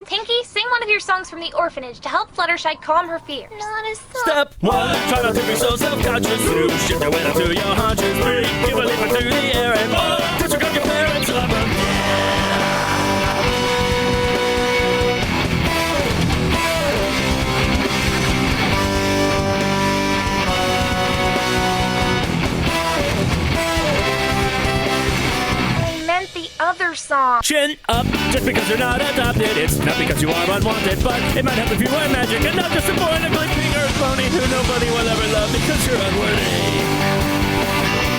Pinky, sing one of your songs from the orphanage to help Fluttershy calm her fears. Not a song. Step 1, try not to be so self-conscious. 2, shift your weight up to your haunches. 3, give a leap into the air. And 4, disregard your parents' love. I meant the other song. Chin up, just because you're not adopted. It's not because you are unwanted, but it might help if you were magic and not just a boy in a glistening earth pony who nobody will ever love because you're unworthy.